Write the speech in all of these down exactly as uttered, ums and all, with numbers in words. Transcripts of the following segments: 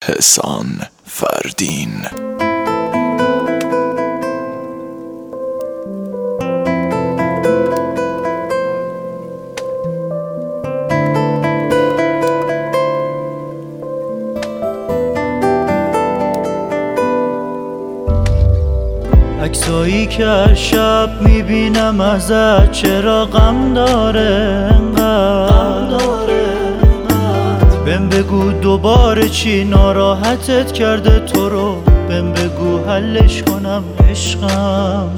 احسان فردین. عکسایی که هر شب میبینم ازت چرا غم داره انقدر؟ بهم بگو دوباره چی ناراحتت کرده تو رو، بهم بگو حلش کنم عشقم.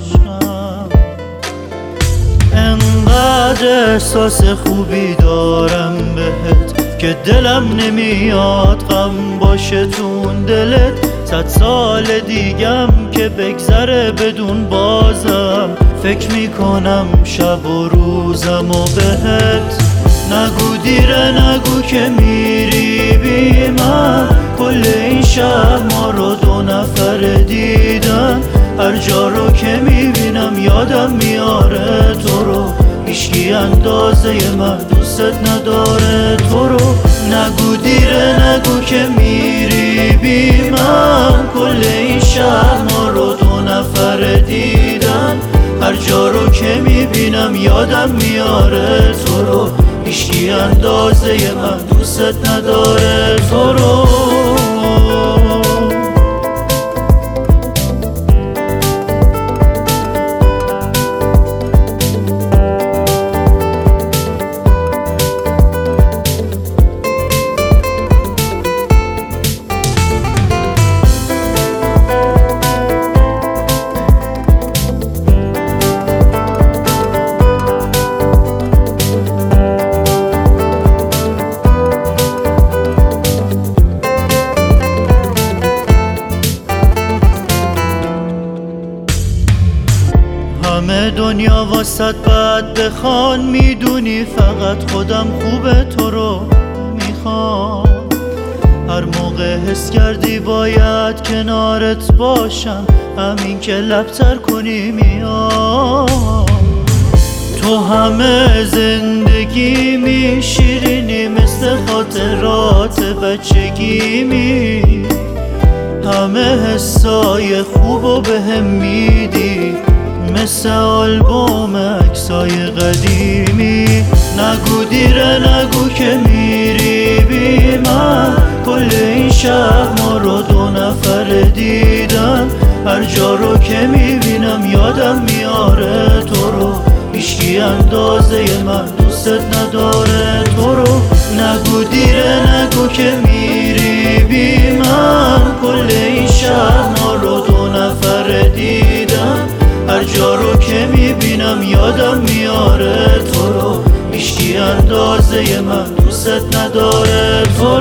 انقدر احساس خوبی دارم بهت که دلم نمیاد غم باشه تو اون دلت. صد سال دیگم که بگذره بدون بازم فکر میکنم شب و روزم و بهت. نگو دیره نگو که میری بی من، کل این شب ما رو دو نفر دیدن. هر جا رو که میبینم یادم میاره تو رو، هیچکی اندازه من دوستت نداره تو رو. نگو دیره نگو که میری بی من، کل این شهر ما رو دو نفر دیدن. هر جا رو که میبینم یادم میاره تو رو، هیچکی اندازه من دوستت نداره تو رو. همه دنیا واسط بعد بخوان، میدونی فقط خودم خوبه تو رو میخوام. هر موقع حس کردی باید کنارت باشم، همین که لبتر کنی میام. تو همه زندگی می شیرینی مثل خاطرات بچگی می، همه حسای خوبو بهم میدی مثل آلبوم عکسای قدیمی. نگو دیره نگو که میری بی من، کل این شهر ما رو دو نفر دیدن. هر جا رو که میبینم یادم میاره تو رو، هیچکی اندازه من دوستت نداره تو رو. نگو دیره نگو که میری بی من، کل این شهر ما رو دو نفر دیدن. هر جا رو که میبینم یادم میاره تو رو، هیچکی اندازه من دوستت نداره تو